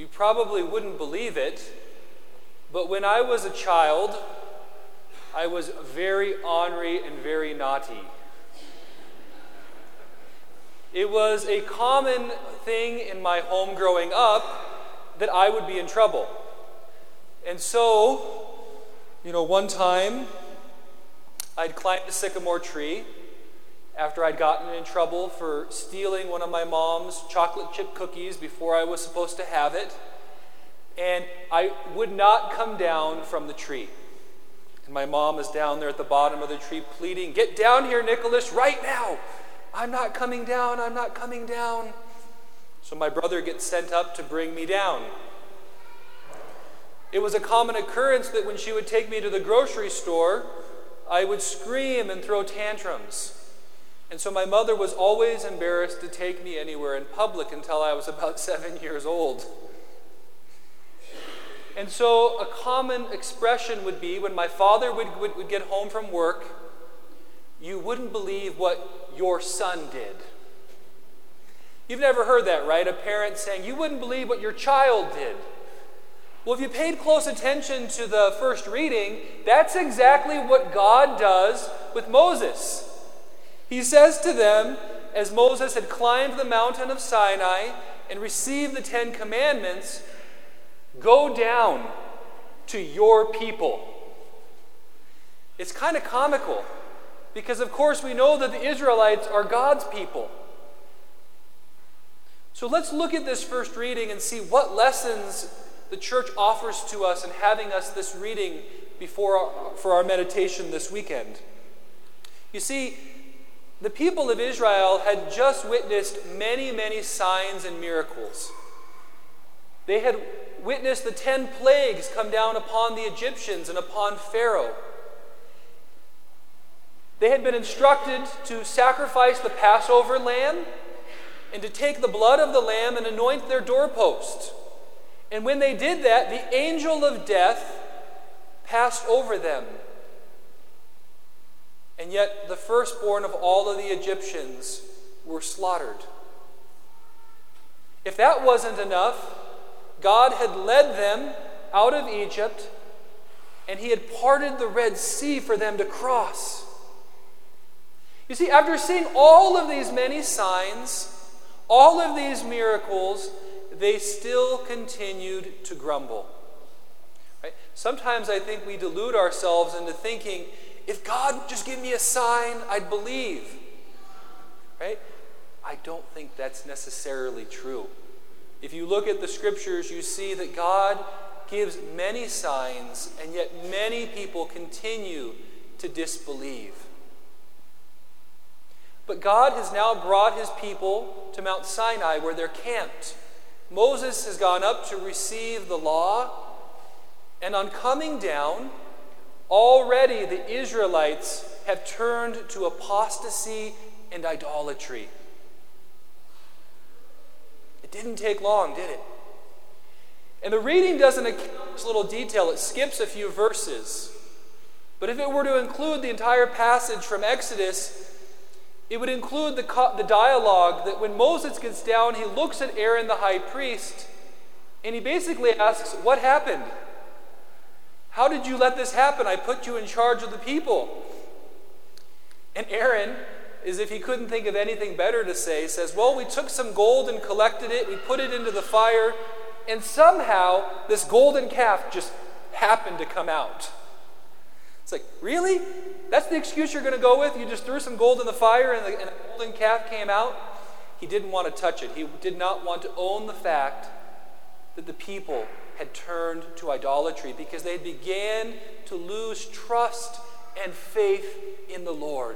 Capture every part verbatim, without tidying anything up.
You probably wouldn't believe it, but when I was a child, I was very ornery and very naughty. It was a common thing in my home growing up that I would be in trouble. And so, you know, one time I'd climbed a sycamore tree after I'd gotten in trouble for stealing one of my mom's chocolate chip cookies before I was supposed to have it. And I would not come down from the tree. And my mom is down there at the bottom of the tree pleading, "Get down here, Nicholas, right now. I'm not coming down, I'm not coming down." So my brother gets sent up to bring me down. It was a common occurrence that when she would take me to the grocery store, I would scream and throw tantrums. And so my mother was always embarrassed to take me anywhere in public until I was about seven years old. And so a common expression would be when my father would, would, would get home from work, "You wouldn't believe what your son did." You've never heard that, right? A parent saying, "You wouldn't believe what your child did." Well, if you paid close attention to the first reading, that's exactly what God does with Moses. He says to them, as Moses had climbed the mountain of Sinai and received the Ten Commandments, "Go down to your people." It's kind of comical because, of course, we know that the Israelites are God's people. So let's look at this first reading and see what lessons the church offers to us in having us this reading before our, for our meditation this weekend. You see, the people of Israel had just witnessed many, many signs and miracles. They had witnessed the ten plagues come down upon the Egyptians and upon Pharaoh. They had been instructed to sacrifice the Passover lamb and to take the blood of the lamb and anoint their doorpost. And when they did that, the angel of death passed over them. And yet the firstborn of all of the Egyptians were slaughtered. If that wasn't enough, God had led them out of Egypt, and he had parted the Red Sea for them to cross. You see, after seeing all of these many signs, all of these miracles, they still continued to grumble. Right? Sometimes I think we delude ourselves into thinking, if God would just give me a sign, I'd believe. Right? I don't think that's necessarily true. If you look at the scriptures, you see that God gives many signs, and yet many people continue to disbelieve. But God has now brought his people to Mount Sinai where they're camped. Moses has gone up to receive the law, and on coming down, already the Israelites have turned to apostasy and idolatry. It didn't take long, did it? And the reading doesn't account this little detail. It skips a few verses. But if it were to include the entire passage from Exodus, it would include the, co- the dialogue that when Moses gets down, he looks at Aaron the high priest, and he basically asks, "What happened? How did you let this happen? I put you in charge of the people." And Aaron, as if he couldn't think of anything better to say, says, "Well, we took some gold and collected it, we put it into the fire, and somehow this golden calf just happened to come out." It's like, really? That's the excuse you're going to go with? You just threw some gold in the fire and, the, and a golden calf came out? He didn't want to touch it. He did not want to own the fact that the people had turned to idolatry because they began to lose trust and faith in the Lord.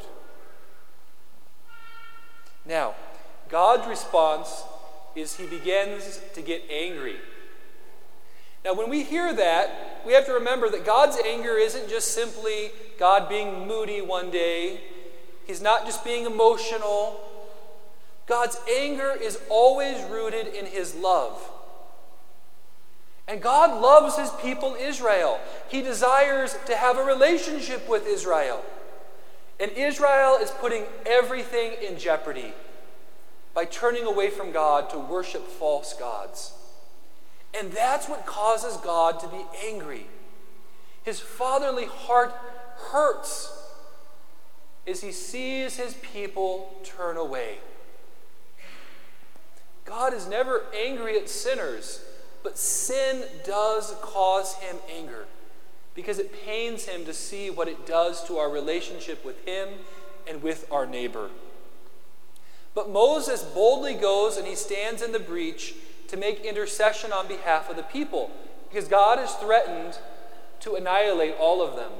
Now, God's response is he begins to get angry. Now, when we hear that, we have to remember that God's anger isn't just simply God being moody one day. He's not just being emotional. God's anger is always rooted in his love. And God loves his people Israel. He desires to have a relationship with Israel. And Israel is putting everything in jeopardy by turning away from God to worship false gods. And that's what causes God to be angry. His fatherly heart hurts as he sees his people turn away. God is never angry at sinners, but sin does cause him anger because it pains him to see what it does to our relationship with him and with our neighbor. But Moses boldly goes and he stands in the breach to make intercession on behalf of the people because God has threatened to annihilate all of them.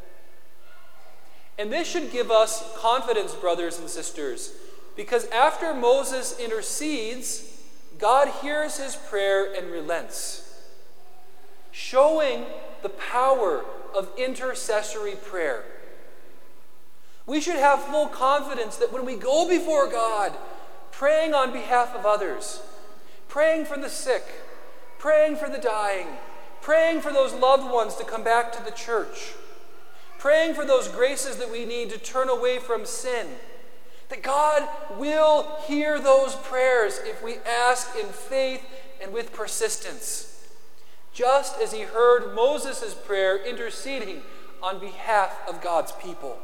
And this should give us confidence, brothers and sisters, because after Moses intercedes, God hears his prayer and relents, showing the power of intercessory prayer. We should have full confidence that when we go before God, praying on behalf of others, praying for the sick, praying for the dying, praying for those loved ones to come back to the church, praying for those graces that we need to turn away from sin, that God will hear those prayers if we ask in faith and with persistence, just as he heard Moses' prayer interceding on behalf of God's people.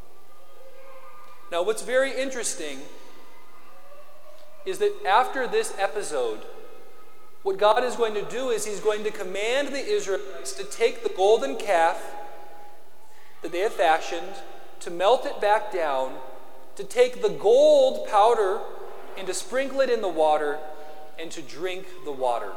Now, what's very interesting is that after this episode, what God is going to do is he's going to command the Israelites to take the golden calf that they have fashioned, to melt it back down, to take the gold powder and to sprinkle it in the water and to drink the water.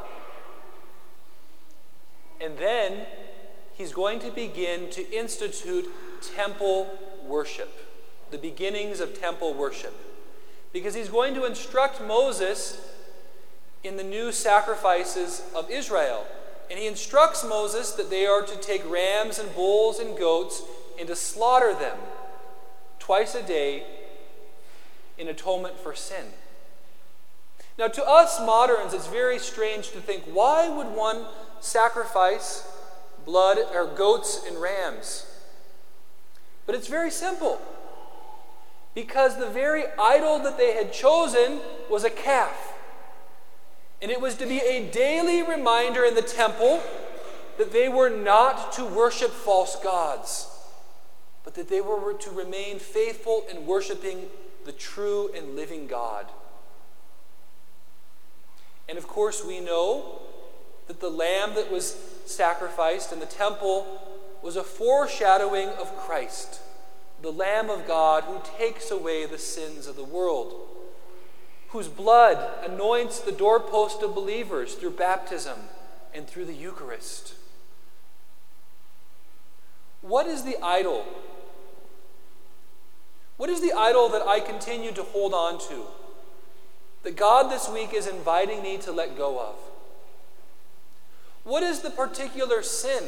And then he's going to begin to institute temple worship, the beginnings of temple worship, because he's going to instruct Moses in the new sacrifices of Israel. And he instructs Moses that they are to take rams and bulls and goats and to slaughter them twice a day in atonement for sin. Now, to us moderns, it's very strange to think, why would one sacrifice blood or goats and rams? But it's very simple. Because the very idol that they had chosen was a calf. And it was to be a daily reminder in the temple that they were not to worship false gods, but that they were to remain faithful in worshiping the true and living God. And of course, we know that the lamb that was sacrificed in the temple was a foreshadowing of Christ, the Lamb of God who takes away the sins of the world, whose blood anoints the doorpost of believers through baptism and through the Eucharist. What is the idol? What is the idol that I continue to hold on to, that God this week is inviting me to let go of? What is the particular sin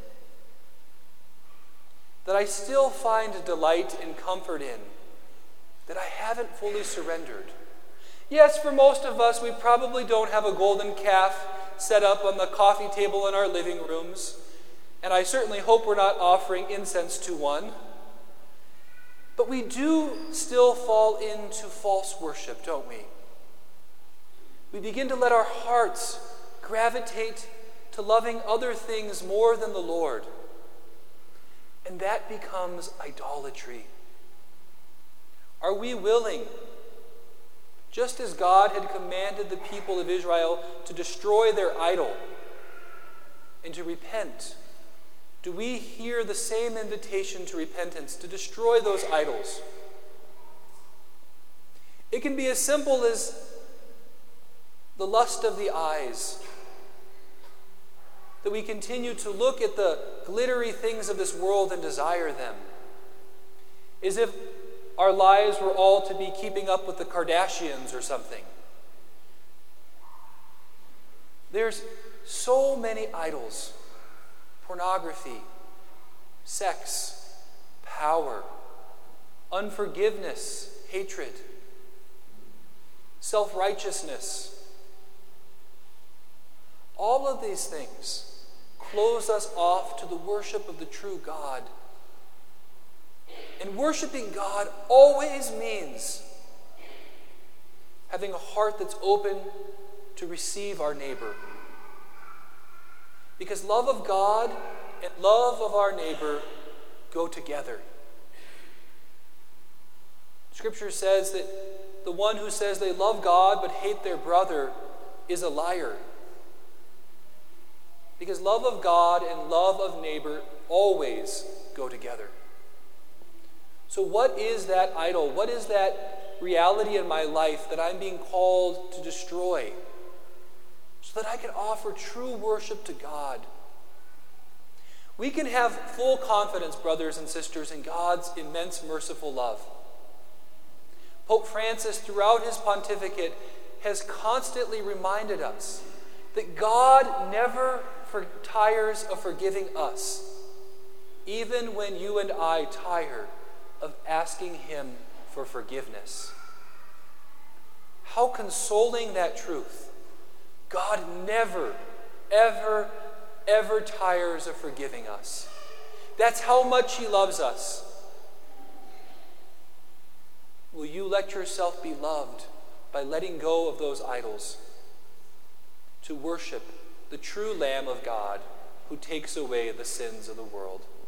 that I still find delight and comfort in, that I haven't fully surrendered? Yes, for most of us, we probably don't have a golden calf set up on the coffee table in our living rooms, and I certainly hope we're not offering incense to one. But we do still fall into false worship, don't we? We begin to let our hearts gravitate to loving other things more than the Lord. And that becomes idolatry. Are we willing, just as God had commanded the people of Israel to destroy their idol and to repent, do we hear the same invitation to repentance, to destroy those idols? It can be as simple as the lust of the eyes, that we continue to look at the glittery things of this world and desire them, as if our lives were all to be keeping up with the Kardashians or something. There's so many idols: pornography, sex, power, unforgiveness, hatred, self-righteousness. All of these things close us off to the worship of the true God. And worshiping God always means having a heart that's open to receive our neighbor, Because love of God and love of our neighbor go together. Scripture says that the one who says they love God but hate their brother is a liar. Because love of God and love of neighbor always go together. So what is that idol? What is that reality in my life that I'm being called to destroy so that I can offer true worship to God? We can have full confidence, brothers and sisters, in God's immense merciful love. Pope Francis, throughout his pontificate, has constantly reminded us that God never for, tires of forgiving us, even when you and I tire of asking him for forgiveness. How consoling that truth. God never, ever, ever tires of forgiving us. That's how much he loves us. Will you let yourself be loved by letting go of those idols to worship the true Lamb of God who takes away the sins of the world?